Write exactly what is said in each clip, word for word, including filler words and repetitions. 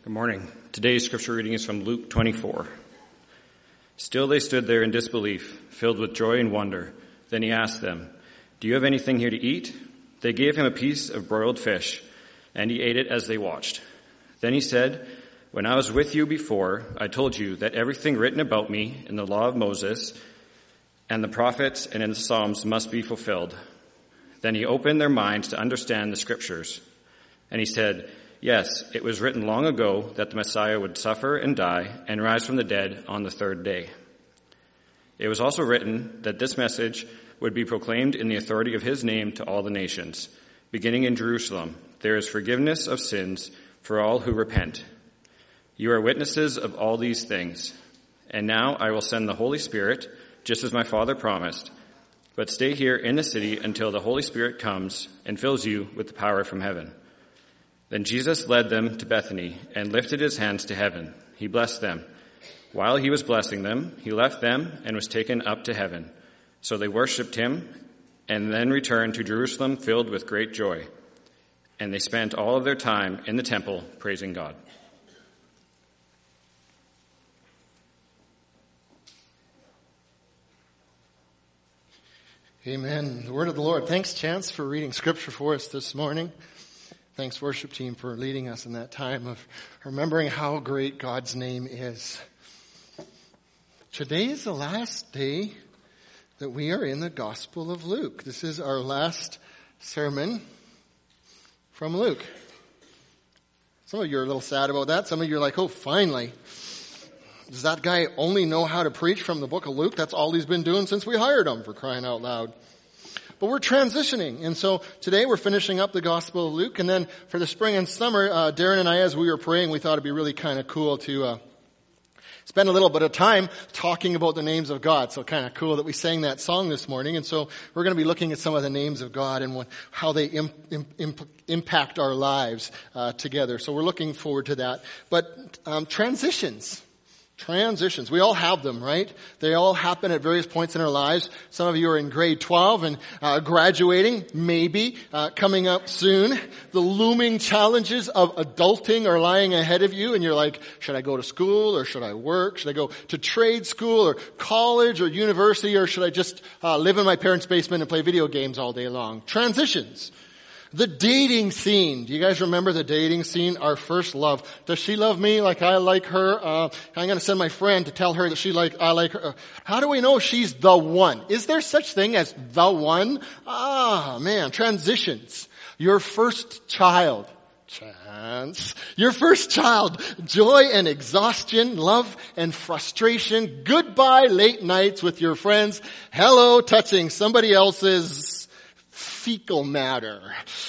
Good morning. Today's scripture reading is from Luke twenty-four. Still they stood there in disbelief, filled with joy and wonder. Then he asked them, "Do you have anything here to eat?" They gave him a piece of broiled fish, and he ate it as they watched. Then he said, "When I was with you before, I told you that everything written about me in the law of Moses and the prophets and in the Psalms must be fulfilled." Then he opened their minds to understand the scriptures. And he said, "Yes, it was written long ago that the Messiah would suffer and die and rise from the dead on the third day. It was also written that this message would be proclaimed in the authority of his name to all the nations. Beginning in Jerusalem, there is forgiveness of sins for all who repent. You are witnesses of all these things. And now I will send the Holy Spirit, just as my Father promised. But stay here in the city until the Holy Spirit comes and fills you with the power from heaven." Then Jesus led them to Bethany and lifted his hands to heaven. He blessed them. While he was blessing them, he left them and was taken up to heaven. So they worshipped him and then returned to Jerusalem filled with great joy. And they spent all of their time in the temple praising God. Amen. The word of the Lord. Thanks, Chance, for reading scripture for us this morning. Thanks, worship team, for leading us in that time of remembering how great God's name is. Today is the last day that we are in the Gospel of Luke. This is our last sermon from Luke. Some of you are a little sad about that. Some of you are like, oh, finally. Does that guy only know how to preach from the book of Luke? That's all he's been doing since we hired him, for crying out loud. But we're transitioning, and so today we're finishing up the Gospel of Luke, and then for the spring and summer, uh, Darren and I, as we were praying, we thought it'd be really kind of cool to uh, spend a little bit of time talking about the names of God. So kind of cool that we sang that song this morning, and so we're going to be looking at some of the names of God and what, how they imp, imp, impact our lives uh, together. So we're looking forward to that. But um, transitions. Transitions. We all have them, right? They all happen at various points in our lives. Some of you are in grade twelve and uh, graduating, maybe, uh, coming up soon. The looming challenges of adulting are lying ahead of you, and you're like, should I go to school or should I work? Should I go to trade school or college or university, or should I just uh, live in my parents' basement and play video games all day long? Transitions. The dating scene. Do you guys remember the dating scene? Our first love. Does she love me like I like her? Uh, I'm going to send my friend to tell her that she like I like her. How do we know she's the one? Is there such thing as the one? Ah, man. Transitions. Your first child. Chance. Your first child. Joy and exhaustion. Love and frustration. Goodbye late nights with your friends. Hello touching somebody else's fecal matter.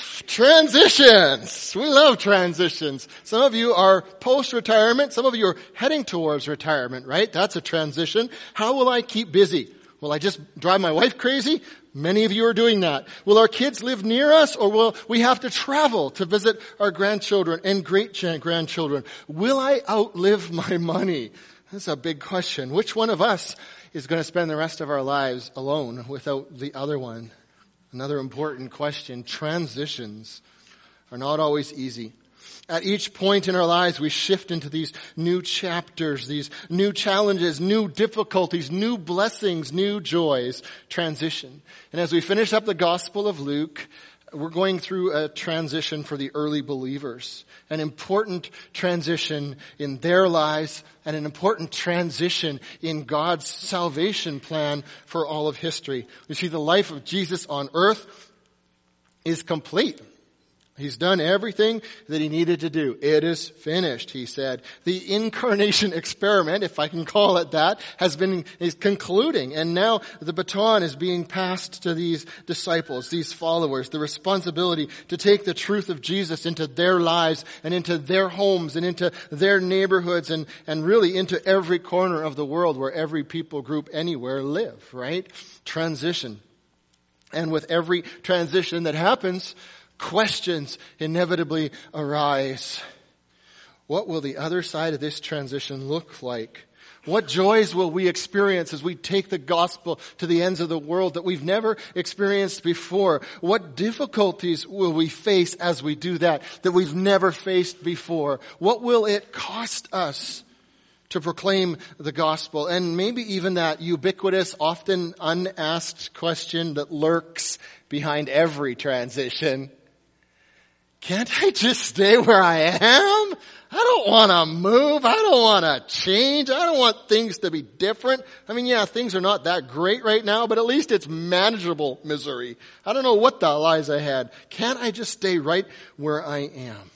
Transitions. We love transitions. Some of you are post-retirement. Some of you are heading towards retirement, right? That's a transition. How will I keep busy? Will I just drive my wife crazy? Many of you are doing that. Will our kids live near us, or will we have to travel to visit our grandchildren and great-grandchildren? Will I outlive my money? That's a big question. Which one of us is going to spend the rest of our lives alone without the other one? Another important question. Transitions are not always easy. At each point in our lives, we shift into these new chapters, these new challenges, new difficulties, new blessings, new joys. Transition. And as we finish up the Gospel of Luke, we're going through a transition for the early believers. An important transition in their lives and an important transition in God's salvation plan for all of history. You see, the life of Jesus on earth is complete. He's done everything that he needed to do. It is finished, he said. The incarnation experiment, if I can call it that, has been, is concluding. And now the baton is being passed to these disciples, these followers, the responsibility to take the truth of Jesus into their lives and into their homes and into their neighborhoods and, and really into every corner of the world where every people group anywhere live, right? Transition. And with every transition that happens, questions inevitably arise. What will the other side of this transition look like? What joys will we experience as we take the gospel to the ends of the world that we've never experienced before? What difficulties will we face as we do that, that we've never faced before? What will it cost us to proclaim the gospel? And maybe even that ubiquitous, often unasked question that lurks behind every transition. Can't I just stay where I am? I don't want to move. I don't want to change. I don't want things to be different. I mean, yeah, things are not that great right now, but at least it's manageable misery. I don't know what the lies ahead. Can't I just stay right where I am?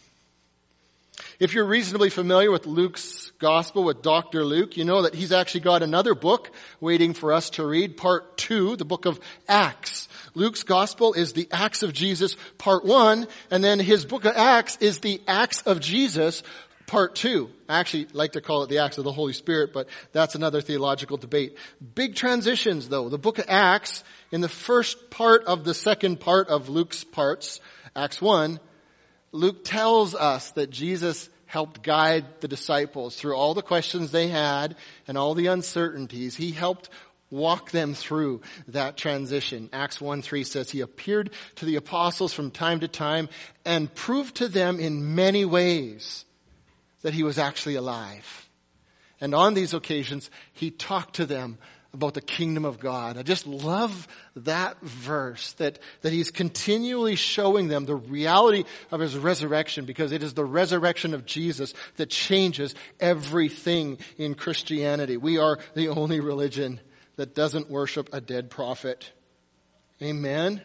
If you're reasonably familiar with Luke's gospel, with Doctor Luke, you know that he's actually got another book waiting for us to read, part two, the book of Acts. Luke's gospel is the Acts of Jesus, part one, and then his book of Acts is the Acts of Jesus, part two. I actually like to call it the Acts of the Holy Spirit, but that's another theological debate. Big transitions, though. The book of Acts, in the first part of the second part of Luke's parts, Acts one, Luke tells us that Jesus helped guide the disciples through all the questions they had and all the uncertainties. He helped walk them through that transition. Acts one three says he appeared to the apostles from time to time and proved to them in many ways that he was actually alive. And on these occasions, he talked to them about the kingdom of God. I just love that verse, that, that he's continually showing them the reality of his resurrection, because it is the resurrection of Jesus that changes everything in Christianity. We are the only religion that doesn't worship a dead prophet. Amen?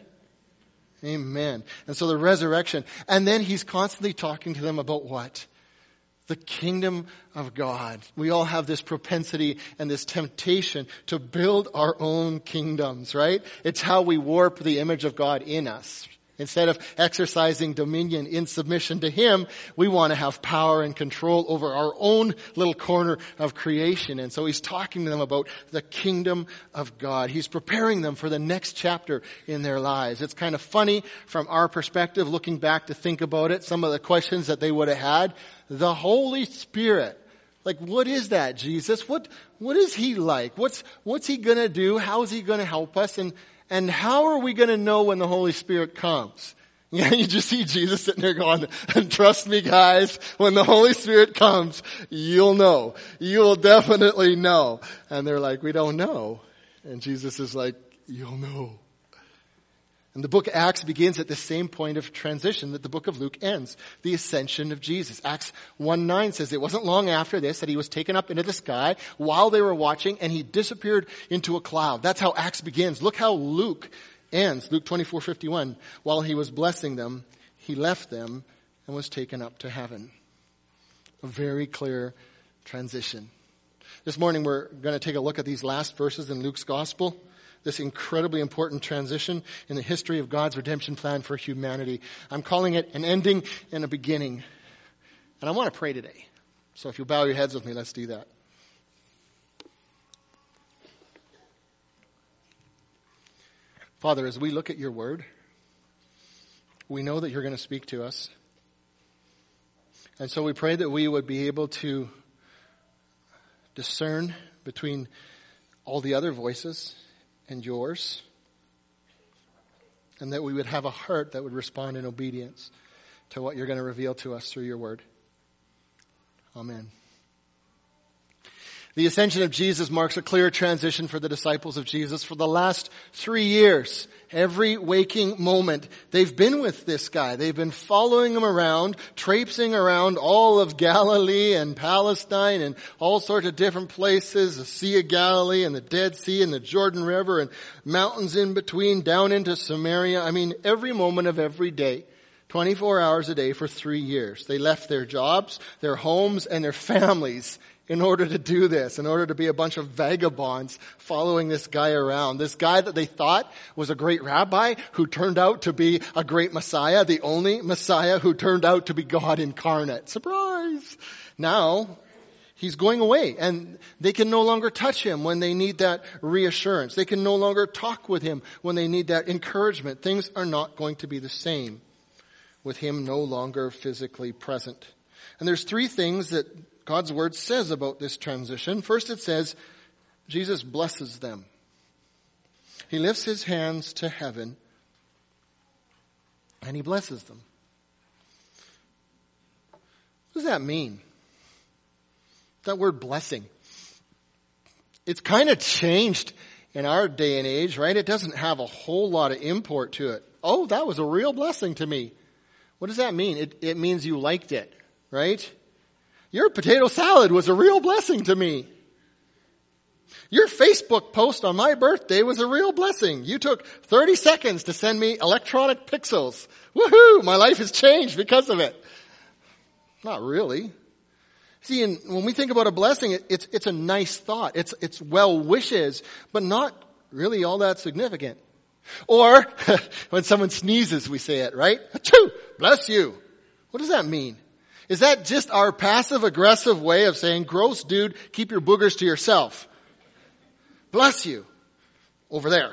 Amen. And so the resurrection. And then he's constantly talking to them about what? The kingdom of God. We all have this propensity and this temptation to build our own kingdoms, right? It's how we warp the image of God in us. Instead of exercising dominion in submission to him, we want to have power and control over our own little corner of creation. And so he's talking to them about the kingdom of God. He's preparing them for the next chapter in their lives. It's kind of funny from our perspective, looking back to think about it, some of the questions that they would have had. The Holy Spirit. Like, what is that, Jesus? What, what is he like? What's, what's he gonna do? How is he gonna help us? And, and how are we gonna know when the Holy Spirit comes? You know, you just see Jesus sitting there going, and trust me guys, when the Holy Spirit comes, you'll know. You'll definitely know. And they're like, we don't know. And Jesus is like, you'll know. And the book of Acts begins at the same point of transition that the book of Luke ends. The ascension of Jesus. Acts one nine says it wasn't long after this that he was taken up into the sky while they were watching, and he disappeared into a cloud. That's how Acts begins. Look how Luke ends. Luke twenty-four fifty-one. While he was blessing them, he left them and was taken up to heaven. A very clear transition. This morning we're going to take a look at these last verses in Luke's gospel. This incredibly important transition in the history of God's redemption plan for humanity. I'm calling it an ending and a beginning. And I want to pray today. So if you'll bow your heads with me, let's do that. Father, as we look at your word, we know that you're going to speak to us. And so we pray that we would be able to discern between all the other voices and yours, and that we would have a heart that would respond in obedience to what you're going to reveal to us through your word. Amen. The ascension of Jesus marks a clear transition for the disciples of Jesus. For the last three years, every waking moment, they've been with this guy. They've been following him around, traipsing around all of Galilee and Palestine and all sorts of different places, the Sea of Galilee and the Dead Sea and the Jordan River and mountains in between, down into Samaria. I mean, every moment of every day. twenty-four hours a day for three years. They left their jobs, their homes, and their families in order to do this, in order to be a bunch of vagabonds following this guy around. This guy that they thought was a great rabbi who turned out to be a great Messiah, the only Messiah who turned out to be God incarnate. Surprise! Now, he's going away, and they can no longer touch him when they need that reassurance. They can no longer talk with him when they need that encouragement. Things are not going to be the same with him no longer physically present. And there's three things that God's word says about this transition. First it says, Jesus blesses them. He lifts his hands to heaven and he blesses them. What does that mean? That word blessing. It's kind of changed in our day and age, right? It doesn't have a whole lot of import to it. Oh, that was a real blessing to me. What does that mean? It, it means you liked it, right? Your potato salad was a real blessing to me. Your Facebook post on my birthday was a real blessing. You took thirty seconds to send me electronic pixels. Woohoo! My life has changed because of it. Not really. See, and when we think about a blessing, it, it's, it's a nice thought. It's, it's well wishes, but not really all that significant. Or, when someone sneezes, we say it, right? Achoo! Bless you. What does that mean? Is that just our passive aggressive way of saying, gross dude, keep your boogers to yourself? Bless you. Over there.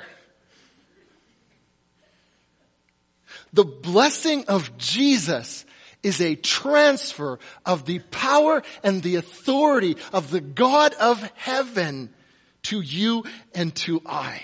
The blessing of Jesus is a transfer of the power and the authority of the God of heaven to you and to I.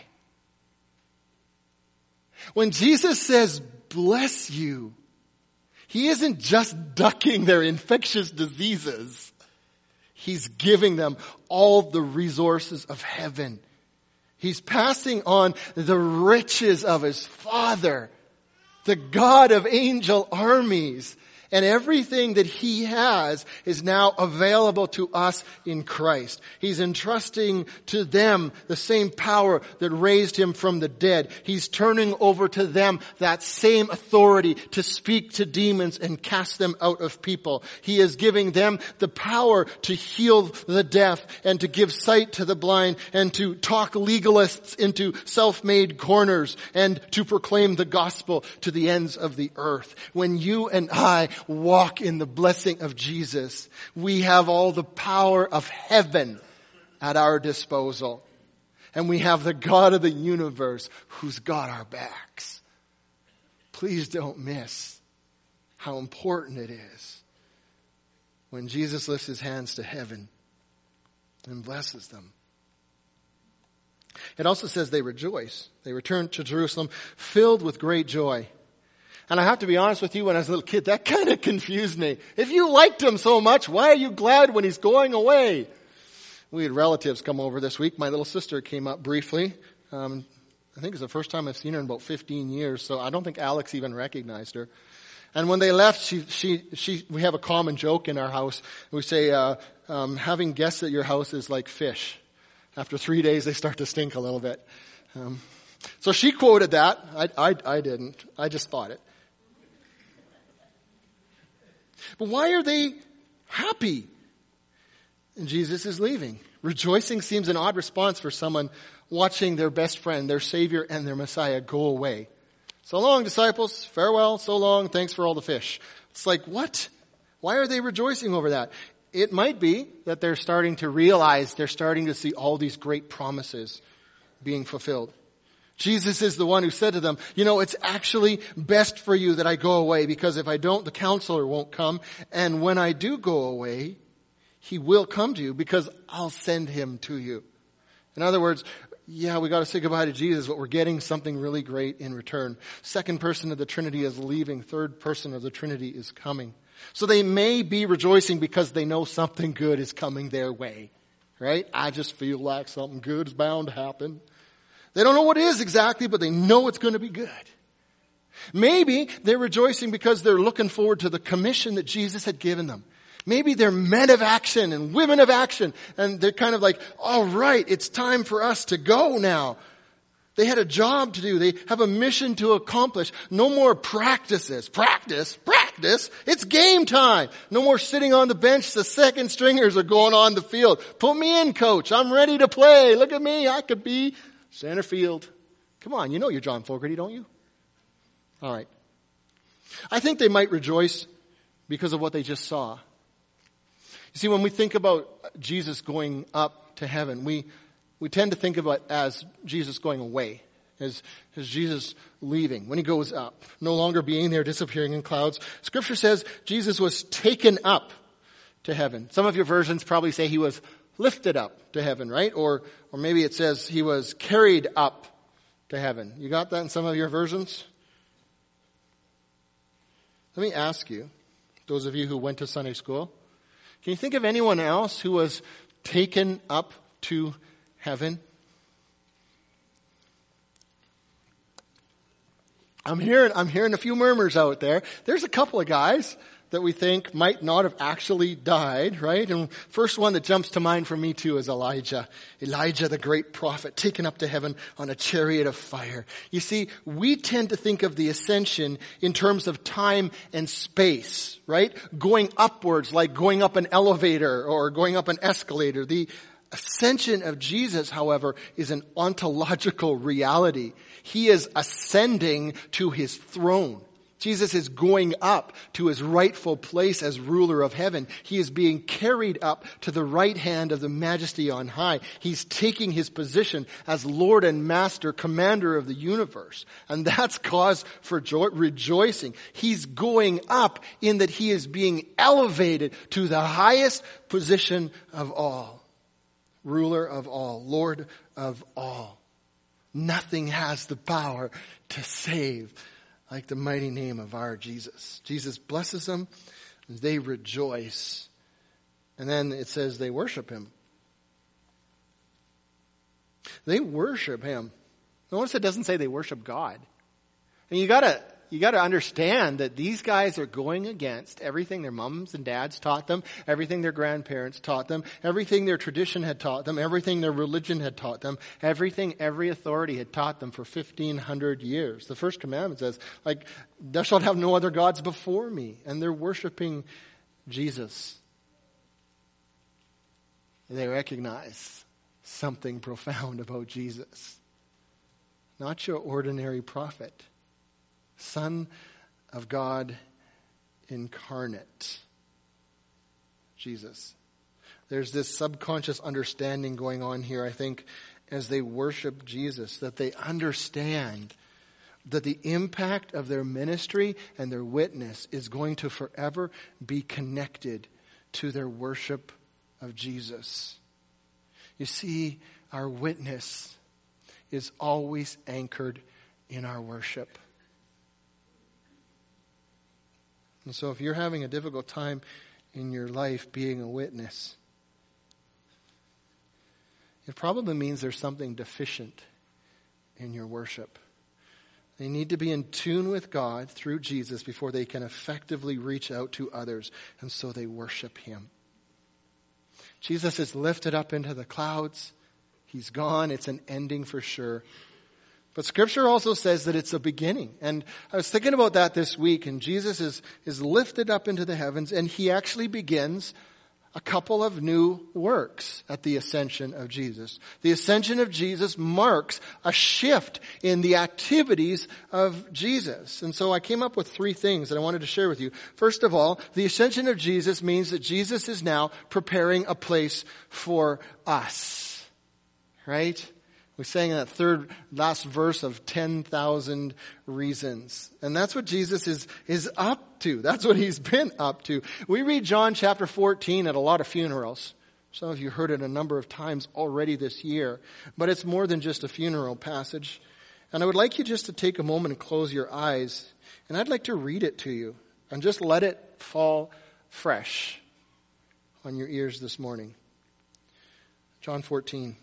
When Jesus says, bless you, he isn't just ducking their infectious diseases. He's giving them all the resources of heaven. He's passing on the riches of his Father, the God of angel armies. And everything that he has is now available to us in Christ. He's entrusting to them the same power that raised him from the dead. He's turning over to them that same authority to speak to demons and cast them out of people. He is giving them the power to heal the deaf and to give sight to the blind and to talk legalists into self-made corners and to proclaim the gospel to the ends of the earth. When you and I walk in the blessing of Jesus, we have all the power of heaven at our disposal. And we have the God of the universe who's got our backs. Please don't miss how important it is when Jesus lifts his hands to heaven and blesses them. It also says they rejoice. They return to Jerusalem filled with great joy. And I have to be honest with you, when I was a little kid, that kind of confused me. If you liked him so much, why are you glad when he's going away? We had relatives come over this week. My little sister came up briefly. Um, I think it's the first time I've seen her in about fifteen years, so I don't think Alex even recognized her. And when they left, she, she, she, we have a common joke in our house. We say, uh, um, having guests at your house is like fish. After three days, they start to stink a little bit. Um, so she quoted that. I, I, I didn't. I just thought it. But why are they happy? And Jesus is leaving. Rejoicing seems an odd response for someone watching their best friend, their Savior, and their Messiah go away. So long, disciples. Farewell. So long. Thanks for all the fish. It's like, what? Why are they rejoicing over that? It might be that they're starting to realize, they're starting to see all these great promises being fulfilled. Jesus is the one who said to them, you know, it's actually best for you that I go away, because if I don't, the counselor won't come. And when I do go away, he will come to you because I'll send him to you. In other words, yeah, we got to say goodbye to Jesus, but we're getting something really great in return. Second person of the Trinity is leaving. Third person of the Trinity is coming. So they may be rejoicing because they know something good is coming their way, right? I just feel like something good is bound to happen. They don't know what it is exactly, but they know it's going to be good. Maybe they're rejoicing because they're looking forward to the commission that Jesus had given them. Maybe they're men of action and women of action, and they're kind of like, all right, it's time for us to go now. They had a job to do. They have a mission to accomplish. No more practices. Practice, practice. It's game time. No more sitting on the bench. The second stringers are going on the field. Put me in, coach. I'm ready to play. Look at me. I could be center field. Come on, you know you're John Fogerty, don't you? All right. I think they might rejoice because of what they just saw. You see, when we think about Jesus going up to heaven, we we tend to think about it as Jesus going away, as, as Jesus leaving, when he goes up, no longer being there, disappearing in clouds. Scripture says Jesus was taken up to heaven. Some of your versions probably say he was lifted up to heaven, right? Or, or maybe it says he was carried up to heaven. You got that in some of your versions? Let me ask you, those of you who went to Sunday school, can you think of anyone else who was taken up to heaven? I'm hearing, I'm hearing a few murmurs out there. There's a couple of guys that we think might not have actually died, right? And first one that jumps to mind for me too is Elijah. Elijah, the great prophet, taken up to heaven on a chariot of fire. You see, we tend to think of the ascension in terms of time and space, right? Going upwards, like going up an elevator or going up an escalator. The ascension of Jesus, however, is an ontological reality. He is ascending to his throne. Jesus is going up to his rightful place as ruler of heaven. He is being carried up to the right hand of the majesty on high. He's taking his position as Lord and Master, commander of the universe. And that's cause for joy, rejoicing. He's going up in that he is being elevated to the highest position of all. Ruler of all, Lord of all. Nothing has the power to save like the mighty name of our Jesus. Jesus blesses them, and they rejoice. And then it says they worship him. They worship him. Notice it doesn't say they worship God. And you gotta, you gotta understand that these guys are going against everything their moms and dads taught them, everything their grandparents taught them, everything their tradition had taught them, everything their religion had taught them, everything every authority had taught them for fifteen hundred years. The first commandment says, like, thou shalt have no other gods before me. And they're worshiping Jesus. And they recognize something profound about Jesus. Not your ordinary prophet. Son of God incarnate. Jesus. There's this subconscious understanding going on here, I think, as they worship Jesus, that they understand that the impact of their ministry and their witness is going to forever be connected to their worship of Jesus. You see, our witness is always anchored in our worship. And so if you're having a difficult time in your life being a witness, it probably means there's something deficient in your worship. They need to be in tune with God through Jesus before they can effectively reach out to others, and so they worship him. Jesus is lifted up into the clouds. He's gone. It's an ending for sure. But Scripture also says that it's a beginning. And I was thinking about that this week, and Jesus is, is lifted up into the heavens, and he actually begins a couple of new works at the ascension of Jesus. The ascension of Jesus marks a shift in the activities of Jesus. And so I came up with three things that I wanted to share with you. First of all, the ascension of Jesus means that Jesus is now preparing a place for us. Right? We sang in that third last verse of ten thousand reasons. And that's what Jesus is, is up to. That's what he's been up to. We read John chapter fourteen at a lot of funerals. Some of you heard it a number of times already this year. But it's more than just a funeral passage. And I would like you just to take a moment and close your eyes. And I'd like to read it to you. And just let it fall fresh on your ears this morning. John fourteen.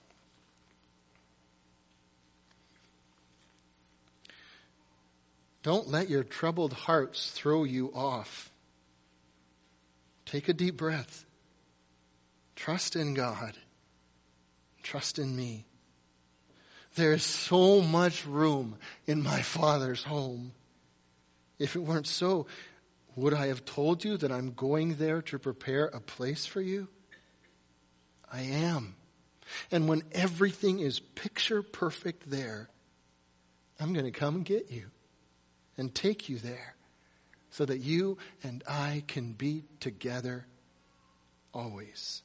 Don't let your troubled hearts throw you off. Take a deep breath. Trust in God. Trust in me. There is so much room in my Father's home. If it weren't so, would I have told you that I'm going there to prepare a place for you? I am. And when everything is picture perfect there, I'm going to come and get you. And take you there so that you and I can be together always.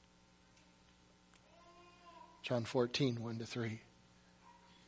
John fourteen, one to three.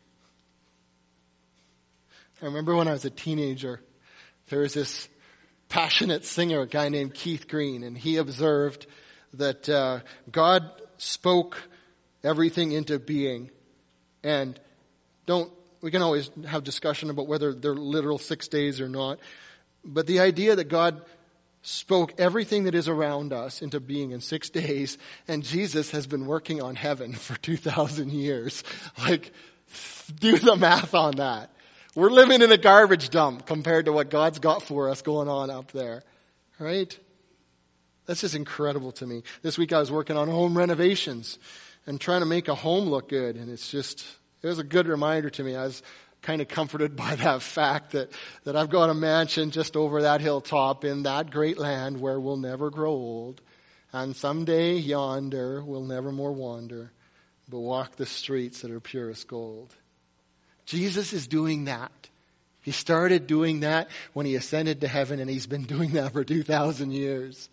I remember when I was a teenager, there was this passionate singer, a guy named Keith Green, and he observed that uh, God spoke everything into being. And don't, we can always have discussion about whether they're literal six days or not. But the idea that God spoke everything that is around us into being in six days, and Jesus has been working on heaven for two thousand years. Like, do the math on that. We're living in a garbage dump compared to what God's got for us going on up there. Right? That's just incredible to me. This week I was working on home renovations and trying to make a home look good, and it's just, it was a good reminder to me. I was kind of comforted by that fact that, that I've got a mansion just over that hilltop in that great land where we'll never grow old. And someday yonder we'll never more wander, but walk the streets that are purest gold. Jesus is doing that. He started doing that when he ascended to heaven, and he's been doing that for two thousand years.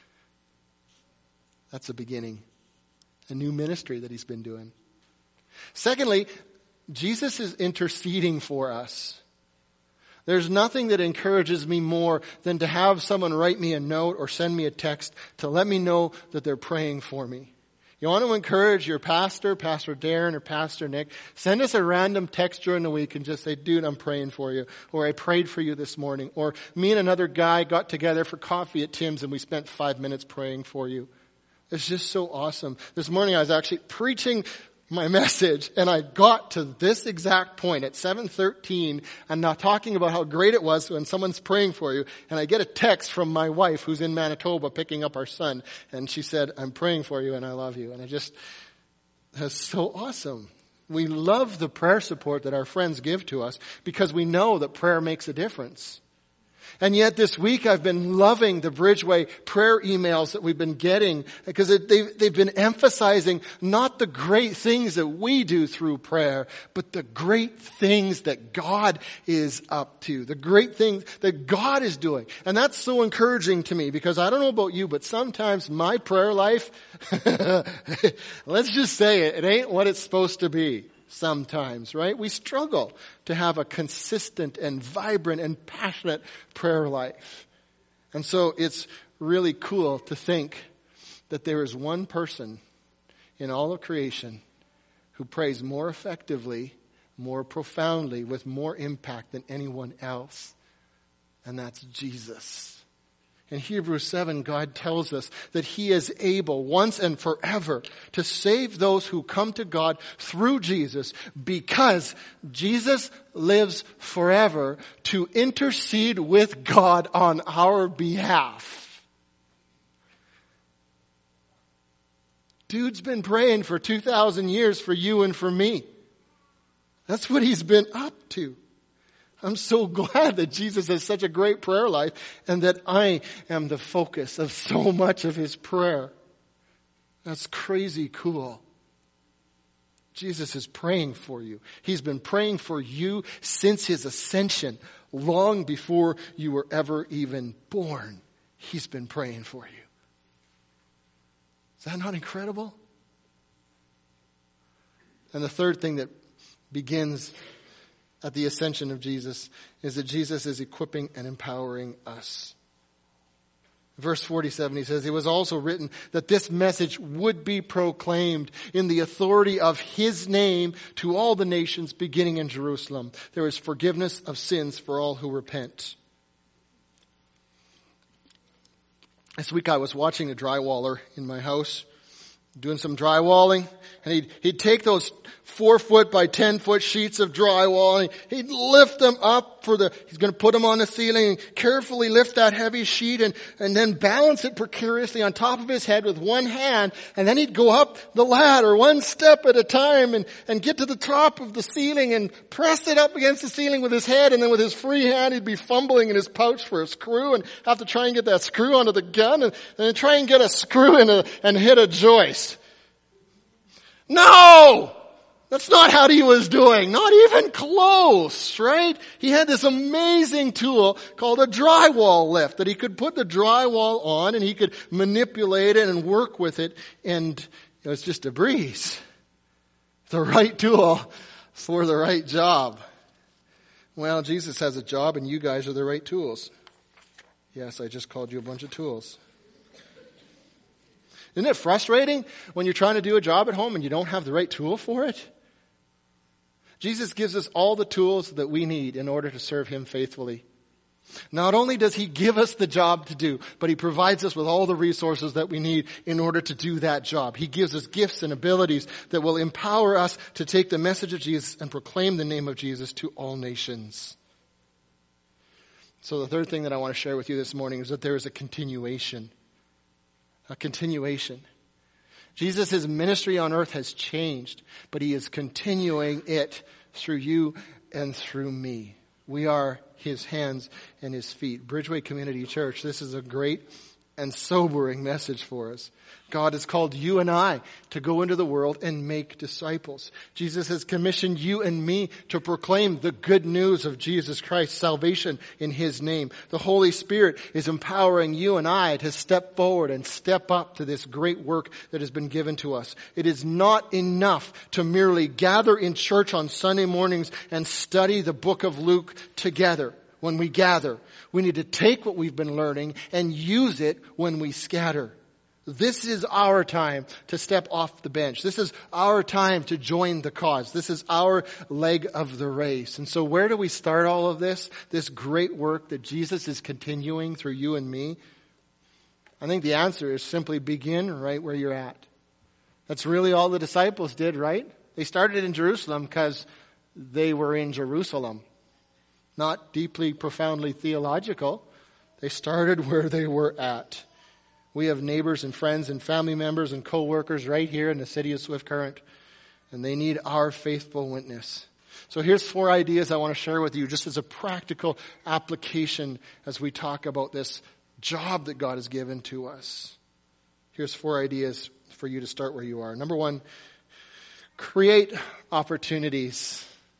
That's a beginning. A new ministry that he's been doing. Secondly, Jesus is interceding for us. There's nothing that encourages me more than to have someone write me a note or send me a text to let me know that they're praying for me. You want to encourage your pastor, Pastor Darren or Pastor Nick, send us a random text during the week and just say, dude, I'm praying for you. Or I prayed for you this morning. Or me and another guy got together for coffee at Tim's and we spent five minutes praying for you. It's just so awesome. This morning I was actually preaching my message, and I got to this exact point at seven thirteen, and now talking about how great it was when someone's praying for you, and I get a text from my wife who's in Manitoba picking up our son, and she said, I'm praying for you and I love you. And I just, that's so awesome. We love the prayer support that our friends give to us because we know that prayer makes a difference. And yet this week I've been loving the Bridgeway prayer emails that we've been getting because it, they've, they've been emphasizing not the great things that we do through prayer, but the great things that God is up to, the great things that God is doing. And that's so encouraging to me because I don't know about you, but sometimes my prayer life, let's just say it, it ain't what it's supposed to be. Sometimes, right? We struggle to have a consistent and vibrant and passionate prayer life. And so it's really cool to think that there is one person in all of creation who prays more effectively, more profoundly, with more impact than anyone else. And that's Jesus. In Hebrews seven, God tells us that he is able once and forever to save those who come to God through Jesus because Jesus lives forever to intercede with God on our behalf. Dude's been praying for two thousand years for you and for me. That's what he's been up to. I'm so glad that Jesus has such a great prayer life and that I am the focus of so much of his prayer. That's crazy cool. Jesus is praying for you. He's been praying for you since his ascension, long before you were ever even born. He's been praying for you. Is that not incredible? And the third thing that begins at the ascension of Jesus is that Jesus is equipping and empowering us. Verse forty-seven, he says, it was also written that this message would be proclaimed in the authority of his name to all the nations beginning in Jerusalem. There is forgiveness of sins for all who repent. This week I was watching a drywaller in my house, doing some drywalling, and he'd, he'd take those four foot by ten foot sheets of drywall and he'd lift them up for the, he's going to put them on the ceiling and carefully lift that heavy sheet and, and then balance it precariously on top of his head with one hand, and then he'd go up the ladder one step at a time and, and get to the top of the ceiling and press it up against the ceiling with his head, and then with his free hand he'd be fumbling in his pouch for a screw and have to try and get that screw onto the gun and, and then try and get a screw in a, and hit a joist. No! That's not how he was doing. Not even close, right? He had this amazing tool called a drywall lift that he could put the drywall on and he could manipulate it and work with it, and it was just a breeze. The right tool for the right job. Well, Jesus has a job and you guys are the right tools. Yes, I just called you a bunch of tools. Isn't it frustrating when you're trying to do a job at home and you don't have the right tool for it? Jesus gives us all the tools that we need in order to serve him faithfully. Not only does he give us the job to do, but he provides us with all the resources that we need in order to do that job. He gives us gifts and abilities that will empower us to take the message of Jesus and proclaim the name of Jesus to all nations. So the third thing that I want to share with you this morning is that there is a continuation. A continuation. Jesus' ministry on earth has changed, but he is continuing it through you and through me. We are his hands and his feet. Bridgeway Community Church, this is a great and sobering message for us. God has called you and I to go into the world and make disciples. Jesus has commissioned you and me to proclaim the good news of Jesus Christ, salvation in his name. The Holy Spirit is empowering you and I to step forward and step up to this great work that has been given to us. It is not enough to merely gather in church on Sunday mornings and study the book of Luke together. When we gather, we need to take what we've been learning and use it when we scatter. This is our time to step off the bench. This is our time to join the cause. This is our leg of the race. And so where do we start all of this? This great work that Jesus is continuing through you and me? I think the answer is simply begin right where you're at. That's really all the disciples did, right? They started in Jerusalem because they were in Jerusalem. Not deeply, profoundly theological. They started where they were at. We have neighbors and friends and family members and co-workers right here in the city of Swift Current, and they need our faithful witness. So here's four ideas I want to share with you just as a practical application as we talk about this job that God has given to us. Here's four ideas for you to start where you are. Number one, create opportunities.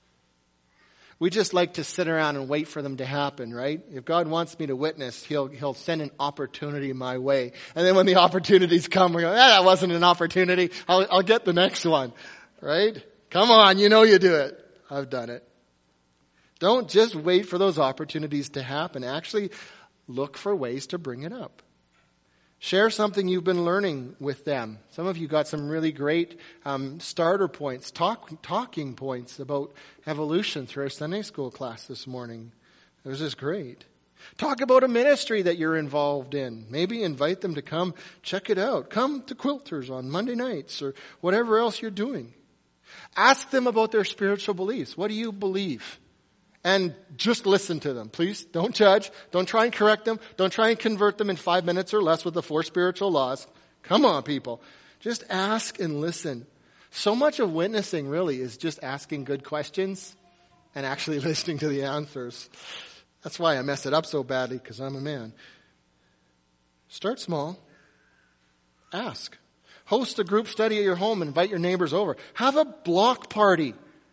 We just like to sit around and wait for them to happen, right? If God wants me to witness, he'll he'll send an opportunity my way. And then when the opportunities come, we go, ah, that wasn't an opportunity. I'll, I'll get the next one, right? Come on, you know you do it. I've done it. Don't just wait for those opportunities to happen. Actually, look for ways to bring it up. Share something you've been learning with them. Some of you got some really great um, starter points, talk, talking points about evolution through our Sunday school class this morning. It was just great. Talk about a ministry that you're involved in. Maybe invite them to come check it out. Come to Quilters on Monday nights or whatever else you're doing. Ask them about their spiritual beliefs. What do you believe? And just listen to them. Please don't judge. Don't try and correct them. Don't try and convert them in five minutes or less with the four spiritual laws. Come on, people. Just ask and listen. So much of witnessing really is just asking good questions and actually listening to the answers. That's why I mess it up so badly, because I'm a man. Start small. Ask. Host a group study at your home. Invite your neighbors over. Have a block party.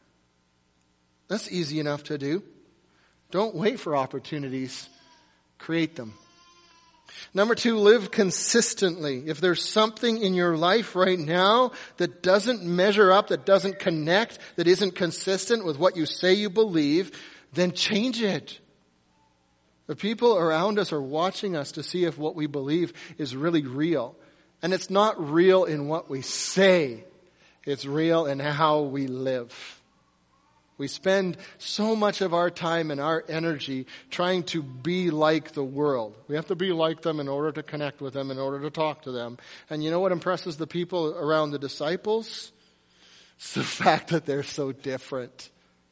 That's easy enough to do. Don't wait for opportunities. Create them. Number two, live consistently. If there's something in your life right now that doesn't measure up, that doesn't connect, that isn't consistent with what you say you believe, then change it. The people around us are watching us to see if what we believe is really real. And it's not real in what we say. It's real in how we live. We spend so much of our time and our energy trying to be like the world. We have to be like them in order to connect with them, in order to talk to them. And you know what impresses the people around the disciples? It's the fact that they're so different.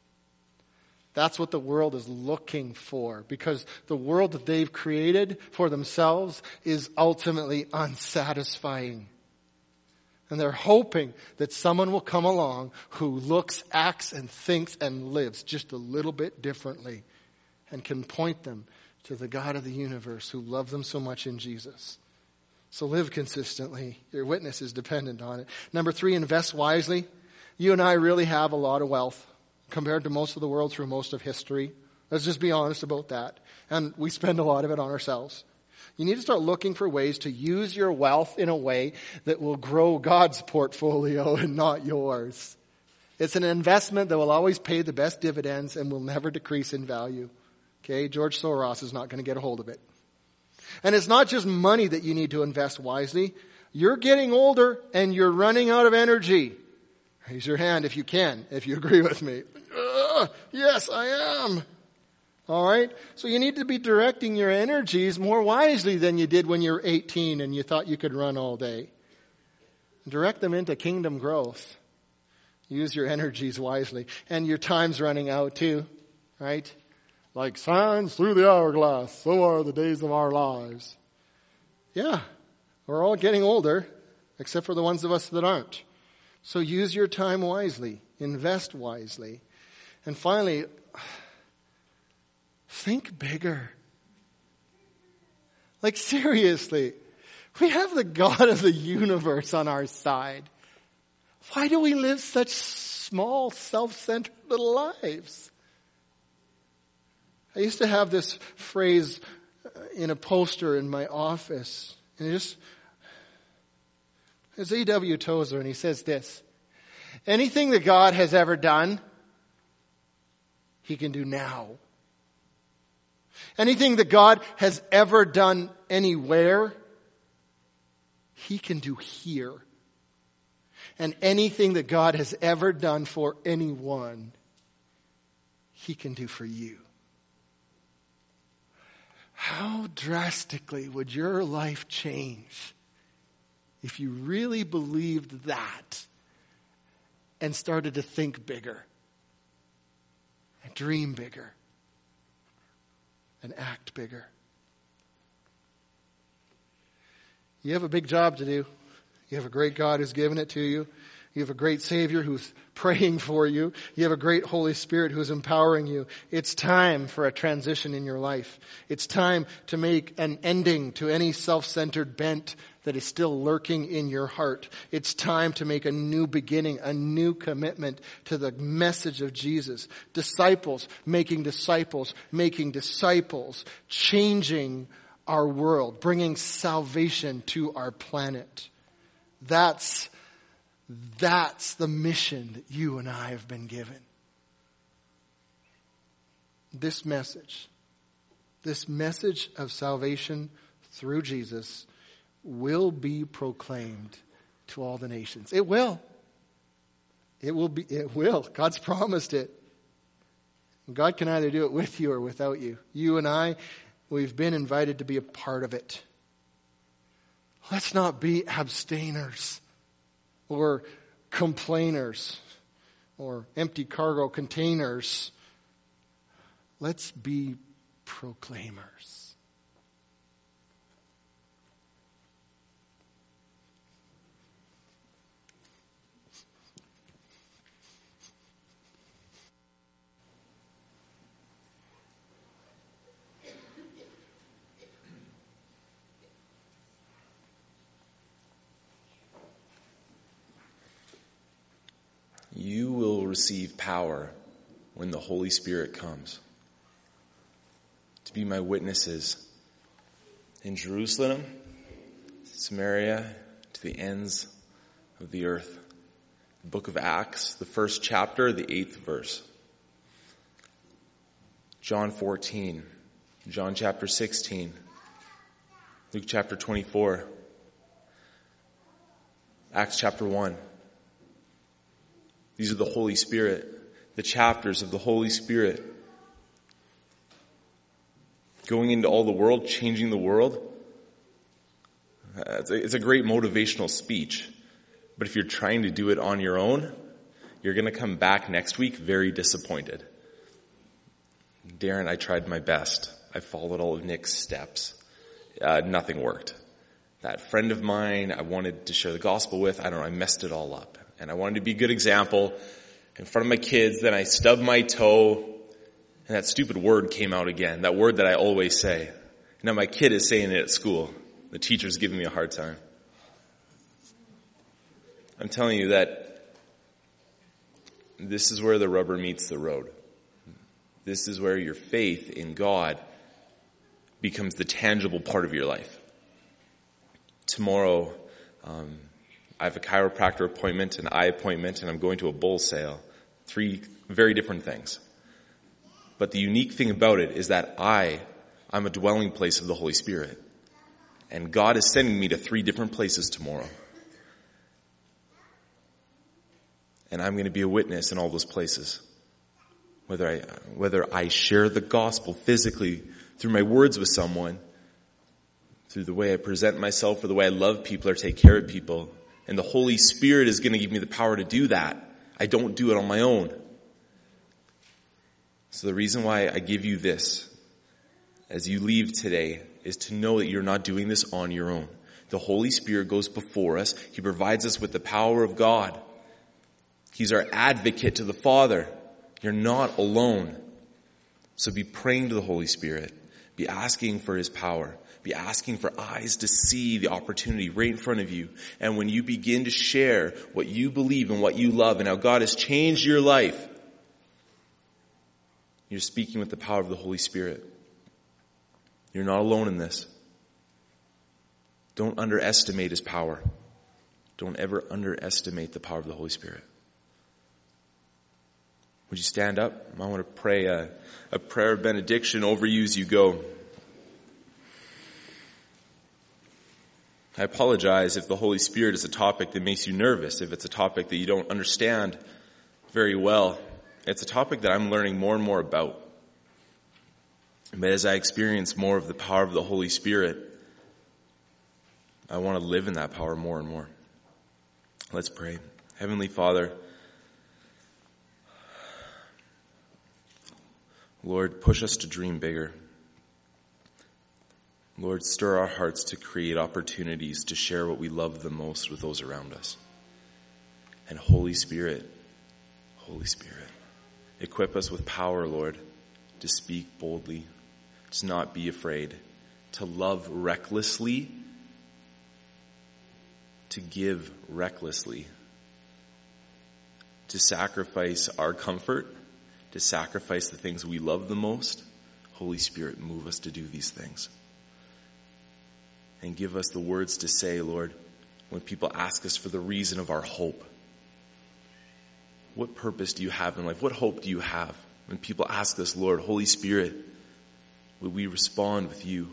That's what the world is looking for, because the world that they've created for themselves is ultimately unsatisfying. And they're hoping that someone will come along who looks, acts, and thinks and lives just a little bit differently and can point them to the God of the universe who loved them so much in Jesus. So live consistently. Your witness is dependent on it. Number three, invest wisely. You and I really have a lot of wealth compared to most of the world through most of history. Let's just be honest about that. And we spend a lot of it on ourselves. You need to start looking for ways to use your wealth in a way that will grow God's portfolio and not yours. It's an investment that will always pay the best dividends and will never decrease in value. Okay, George Soros is not going to get a hold of it. And it's not just money that you need to invest wisely. You're getting older and you're running out of energy. Raise your hand if you can, if you agree with me. Uh, yes, I am. All right? So you need to be directing your energies more wisely than you did when you were eighteen and you thought you could run all day. Direct them into kingdom growth. Use your energies wisely. And your time's running out too, right? Like sands through the hourglass, so are the days of our lives. Yeah, we're all getting older, except for the ones of us that aren't. So use your time wisely. Invest wisely. And finally, think bigger. Like seriously, we have the God of the universe on our side. Why do we live such small, self-centered little lives? I used to have this phrase in a poster in my office. And it just, it's A W Tozer, and he says this: anything that God has ever done, He can do now. Anything that God has ever done anywhere, He can do here. And anything that God has ever done for anyone, He can do for you. How drastically would your life change if you really believed that and started to think bigger and dream bigger and act bigger? You have a big job to do. You have a great God who's given it to you. You have a great Savior who's praying for you. You have a great Holy Spirit who's empowering you. It's time for a transition in your life. It's time to make an ending to any self-centered bent that is still lurking in your heart. It's time to make a new beginning, a new commitment to the message of Jesus. Disciples making disciples, making disciples, changing our world, bringing salvation to our planet. That's That's the mission that you and I have been given. This message, this message of salvation through Jesus will be proclaimed to all the nations. It will. It will be, it will. God's promised it. God can either do it with you or without you. You and I, we've been invited to be a part of it. Let's not be abstainers or complainers or empty cargo containers. Let's be proclaimers. You will receive power when the Holy Spirit comes to be my witnesses in Jerusalem, Samaria, to the ends of the earth. The book of Acts, the first chapter, the eighth verse. John fourteen, John chapter sixteen, Luke chapter twenty-four, Acts chapter one. These are the Holy Spirit, the chapters of the Holy Spirit. Going into all the world, changing the world. It's a, it's a great motivational speech. But if you're trying to do it on your own, you're going to come back next week very disappointed. Darren, I tried my best. I followed all of Nick's steps. Uh, nothing worked. That friend of mine I wanted to share the gospel with, I don't know, I messed it all up. And I wanted to be a good example in front of my kids. Then I stubbed my toe, and that stupid word came out again. That word that I always say. Now my kid is saying it at school. The teacher's giving me a hard time. I'm telling you that this is where the rubber meets the road. This is where your faith in God becomes the tangible part of your life. Tomorrow, um, I have a chiropractor appointment, an eye appointment, and I'm going to a bull sale. Three very different things. But the unique thing about it is that I, I'm a dwelling place of the Holy Spirit. And God is sending me to three different places tomorrow. And I'm going to be a witness in all those places. Whether I, whether I share the gospel physically through my words with someone, through the way I present myself or the way I love people or take care of people. And the Holy Spirit is going to give me the power to do that. I don't do it on my own. So the reason why I give you this as you leave today is to know that you're not doing this on your own. The Holy Spirit goes before us. He provides us with the power of God. He's our advocate to the Father. You're not alone. So be praying to the Holy Spirit. Be asking for His power. Be asking for eyes to see the opportunity right in front of you. And when you begin to share what you believe and what you love and how God has changed your life, you're speaking with the power of the Holy Spirit. You're not alone in this. Don't underestimate His power. Don't ever underestimate the power of the Holy Spirit. Would you stand up? I want to pray a, a prayer of benediction over you as you go. I apologize if the Holy Spirit is a topic that makes you nervous, if it's a topic that you don't understand very well. It's a topic that I'm learning more and more about. But as I experience more of the power of the Holy Spirit, I want to live in that power more and more. Let's pray. Heavenly Father, Lord, push us to dream bigger. Lord, stir our hearts to create opportunities to share what we love the most with those around us. And Holy Spirit, Holy Spirit, equip us with power, Lord, to speak boldly, to not be afraid, to love recklessly, to give recklessly, to sacrifice our comfort, to sacrifice the things we love the most. Holy Spirit, move us to do these things. And give us the words to say, Lord, when people ask us for the reason of our hope. What purpose do you have in life? What hope do you have? When people ask us, Lord, Holy Spirit, would we respond with you?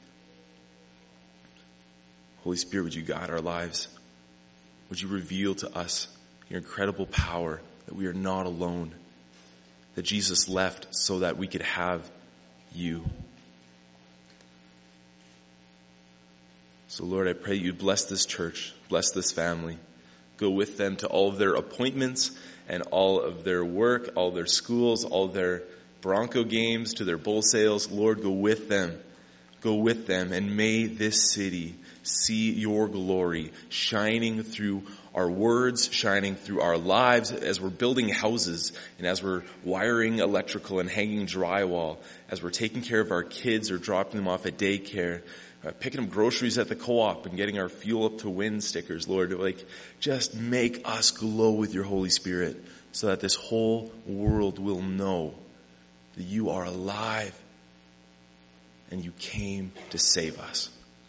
Holy Spirit, would you guide our lives? Would you reveal to us your incredible power, that we are not alone, that Jesus left so that we could have you. So Lord, I pray you bless this church, bless this family. Go with them to all of their appointments and all of their work, all their schools, all their Bronco games, to their bull sales. Lord, go with them. Go with them, and may this city see your glory shining through our words, shining through our lives as we're building houses and as we're wiring electrical and hanging drywall, as we're taking care of our kids or dropping them off at daycare, uh, picking up groceries at the co-op and getting our Fuel Up to Win stickers. Lord, like, just make us glow with your Holy Spirit so that this whole world will know that you are alive and you came to save us.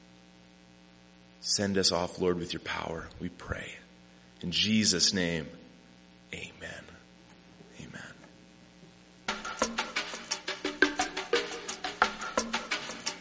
Send us off, Lord, with your power, we pray. In Jesus' name, amen.